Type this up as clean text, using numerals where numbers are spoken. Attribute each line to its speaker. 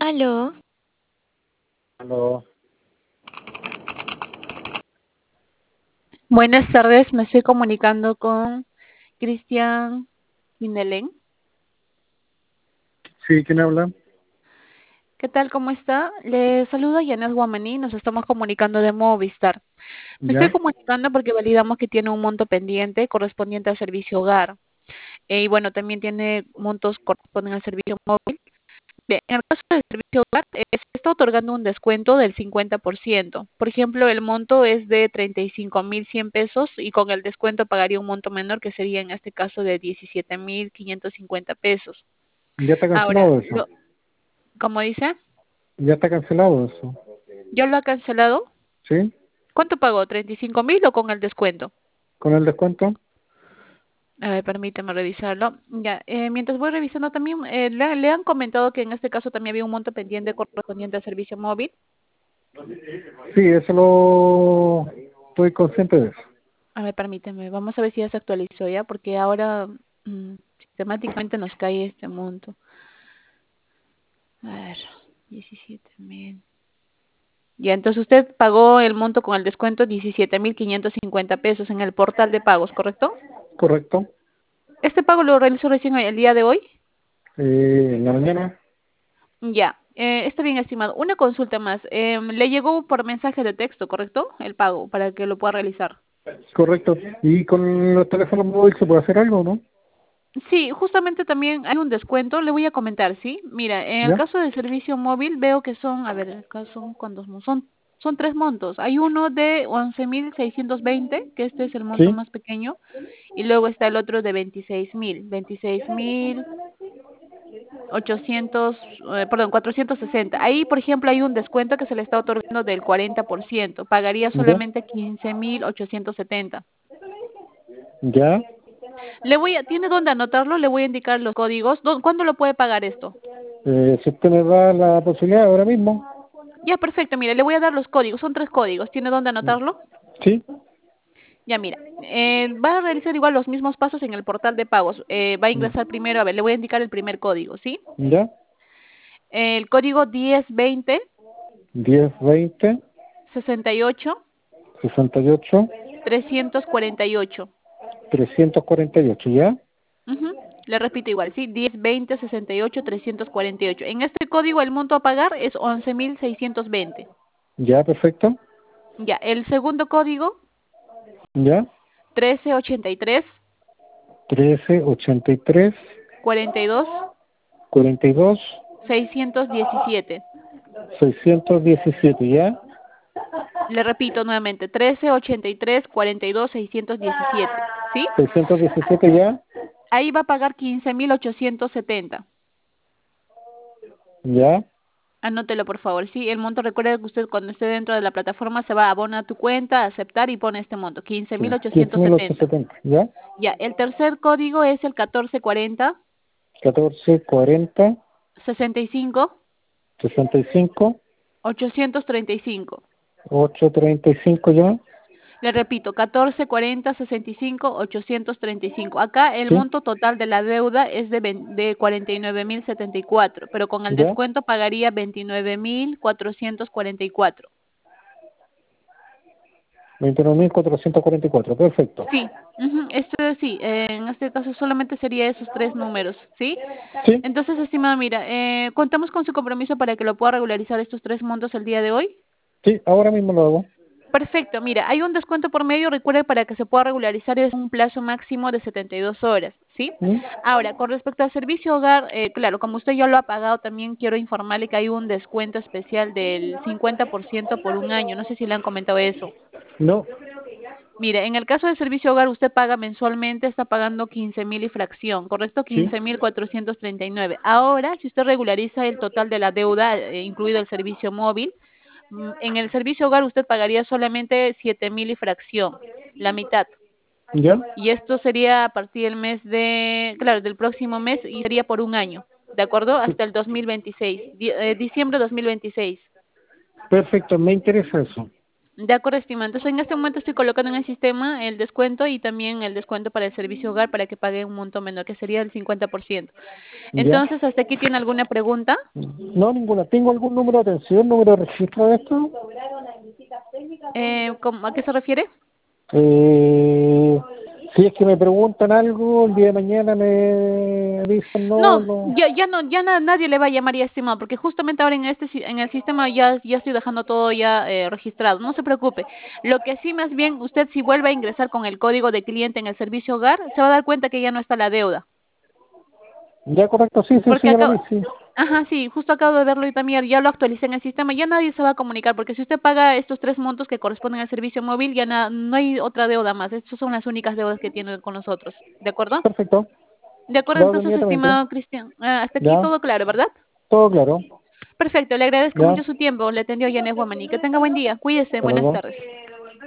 Speaker 1: Aló,
Speaker 2: Aló,
Speaker 3: Buenas tardes, me estoy comunicando con Cristian Quindelén.
Speaker 2: sí, ¿quién habla?
Speaker 3: ¿Qué tal? ¿Cómo está? Le saluda Yanet Guamaní, nos estamos comunicando de Movistar. Me estoy
Speaker 2: ¿Ya?
Speaker 3: comunicando porque validamos que tiene un monto pendiente correspondiente al servicio hogar. Y bueno, también tiene montos corresponden al servicio móvil. Bien, en el caso del servicio hogar, se está otorgando un descuento del 50%. Por ejemplo, el monto es de 35.100 pesos y con el descuento pagaría un monto menor que sería en este caso de 17.550 pesos.
Speaker 2: ¿Ya está
Speaker 3: Ahora,
Speaker 2: cancelado eso?
Speaker 3: como dice,
Speaker 2: ¿Ya está cancelado eso?
Speaker 3: ¿ya lo ha cancelado?
Speaker 2: ¿Sí?
Speaker 3: ¿Cuánto pagó? ¿35.000 o con el descuento?
Speaker 2: ¿Con el descuento?
Speaker 3: A ver, permíteme revisarlo. Ya, mientras voy revisando también, le han comentado que en este caso también había un monto pendiente correspondiente al servicio móvil.
Speaker 2: Sí, eso lo... Estoy consciente de eso.
Speaker 3: A ver, permíteme, vamos a ver si ya se actualizó ya, porque ahora sistemáticamente nos cae este monto. A ver, 17.000. Ya, entonces usted pagó el monto con el descuento 17.550 pesos en el portal de pagos, ¿correcto?
Speaker 2: ¿Correcto?
Speaker 3: ¿Este pago lo realizó recién el día de hoy?
Speaker 2: En la mañana.
Speaker 3: Ya, está bien, estimado. Una consulta más. Le llegó por mensaje de texto, ¿correcto? El pago, para que lo pueda realizar.
Speaker 2: Correcto. ¿Y con los teléfonos móviles se puede hacer algo, no?
Speaker 3: Sí, justamente también hay un descuento, le voy a comentar, ¿sí? Mira, en el
Speaker 2: ¿Ya?
Speaker 3: caso del servicio móvil veo que son, a ver, acá son cuántos son tres montos. Hay uno de 11.620, que este es el monto
Speaker 2: ¿Sí?
Speaker 3: más pequeño, y luego está el otro de 26.800, perdón, 460. Ahí, por ejemplo, hay un descuento que se le está otorgando del 40%. Pagaría
Speaker 2: ¿Ya?
Speaker 3: solamente 15.870.
Speaker 2: ¿Ya?
Speaker 3: ¿Tiene dónde anotarlo? Le voy a indicar los códigos. ¿Cuándo lo puede pagar esto?
Speaker 2: Si usted me da la posibilidad ahora mismo.
Speaker 3: Ya, perfecto. Mire, le voy a dar los códigos. Son tres códigos. ¿Tiene dónde anotarlo?
Speaker 2: ¿Sí?
Speaker 3: Ya, mira. Va a realizar igual los mismos pasos en el portal de pagos. Va a ingresar primero, a ver, le voy a indicar el primer código, ¿sí?
Speaker 2: ¿Ya?
Speaker 3: El código 1020
Speaker 2: 10, 20,
Speaker 3: 68
Speaker 2: 68,
Speaker 3: 348.
Speaker 2: 348. ¿Ya?
Speaker 3: Ujú. Le repito igual, ¿sí? 1020 68 348. En este código el monto a pagar es 11.620.
Speaker 2: ¿Ya? Perfecto.
Speaker 3: Ya, el segundo código
Speaker 2: ¿Ya?
Speaker 3: 1383
Speaker 2: 1383,
Speaker 3: 42
Speaker 2: 42,
Speaker 3: 617.
Speaker 2: 617, ¿ya?
Speaker 3: Le repito nuevamente, 1383 42 617. ¿Sí?
Speaker 2: 617, ¿ya?
Speaker 3: Ahí va a pagar 15.870.
Speaker 2: ¿Ya?
Speaker 3: Anótelo, por favor. Sí, el monto, recuerde que usted cuando esté dentro de la plataforma se va a abonar a tu cuenta, aceptar y pone este monto, quince
Speaker 2: Sí,
Speaker 3: mil ochocientos setenta.
Speaker 2: 15.870, ¿ya?
Speaker 3: Ya, el tercer código es el 1440
Speaker 2: 1440,
Speaker 3: 65
Speaker 2: 65,
Speaker 3: 835.
Speaker 2: 835, ¿ya?
Speaker 3: Le repito, 1440 65 835. Acá el
Speaker 2: ¿Sí?
Speaker 3: monto total de la deuda es de 49.074, pero con el
Speaker 2: ¿Ya?
Speaker 3: descuento pagaría 29.444.
Speaker 2: 29.444, perfecto.
Speaker 3: Sí, esto sí, en este caso solamente sería esos tres números, ¿sí?
Speaker 2: ¿Sí?
Speaker 3: Entonces, estimado, mira, contamos con su compromiso para que lo pueda regularizar estos tres montos el día de hoy.
Speaker 2: Sí, ahora mismo lo hago.
Speaker 3: Perfecto, mira, hay un descuento por medio, recuerde, para que se pueda regularizar es un plazo máximo de 72 horas, ¿sí?
Speaker 2: ¿Mm?
Speaker 3: Ahora, con respecto al servicio hogar, claro, como usted ya lo ha pagado, también quiero informarle que hay un descuento especial del 50% por un año, no sé si le han comentado eso.
Speaker 2: No,
Speaker 3: Mire, en el caso del servicio hogar, usted paga mensualmente, está pagando 15.000 y fracción, ¿correcto?
Speaker 2: sí,
Speaker 3: 15.439. Ahora, si usted regulariza el total de la deuda, incluido el servicio móvil, en el servicio hogar usted pagaría solamente 7.000 y fracción, la mitad.
Speaker 2: ¿ya?
Speaker 3: Y esto sería a partir del mes claro, del próximo mes y sería por un año, ¿de acuerdo?
Speaker 2: Sí.
Speaker 3: Hasta el 2026, diciembre 2026.
Speaker 2: Perfecto, me interesa eso.
Speaker 3: De acuerdo, estimado. Entonces, en este momento estoy colocando en el sistema el descuento y también el descuento para el servicio hogar para que pague un monto menor, que sería el 50%.
Speaker 2: ¿Ya?
Speaker 3: Entonces, ¿hasta aquí tiene alguna pregunta?
Speaker 2: No, ninguna. ¿Tengo algún número de atención, número de registro de esto?
Speaker 3: ¿A qué se refiere?
Speaker 2: Eh, si es que me preguntan algo, el día de mañana me dicen no,
Speaker 3: No,
Speaker 2: no.
Speaker 3: nadie le va a llamar ya estimado, porque justamente ahora en en el sistema ya estoy dejando todo ya registrado. No se preocupe. Lo que sí, más bien, usted si vuelve a ingresar con el código de cliente en el servicio hogar, se va a dar cuenta que ya no está la deuda.
Speaker 2: Ya, correcto, sí, sí, sí,
Speaker 3: Porque
Speaker 2: ya lo vi,
Speaker 3: acá,
Speaker 2: sí.
Speaker 3: ajá, sí, justo acabo de verlo y también ya lo actualicé en el sistema, ya nadie se va a comunicar, porque si usted paga estos tres montos que corresponden al servicio móvil, ya no hay otra deuda más. Estas son las únicas deudas que tiene con nosotros. ¿De acuerdo?
Speaker 2: Perfecto.
Speaker 3: De acuerdo,
Speaker 2: Lo hago
Speaker 3: entonces,
Speaker 2: inmediatamente.
Speaker 3: estimado Cristian, hasta aquí
Speaker 2: Ya,
Speaker 3: todo claro, ¿verdad?
Speaker 2: todo claro.
Speaker 3: Perfecto, le agradezco
Speaker 2: Ya,
Speaker 3: mucho su tiempo. Le atendió Janet Guamaní. Que tenga buen día. Cuídese.
Speaker 2: hasta
Speaker 3: Buenas
Speaker 2: luego.
Speaker 3: tardes.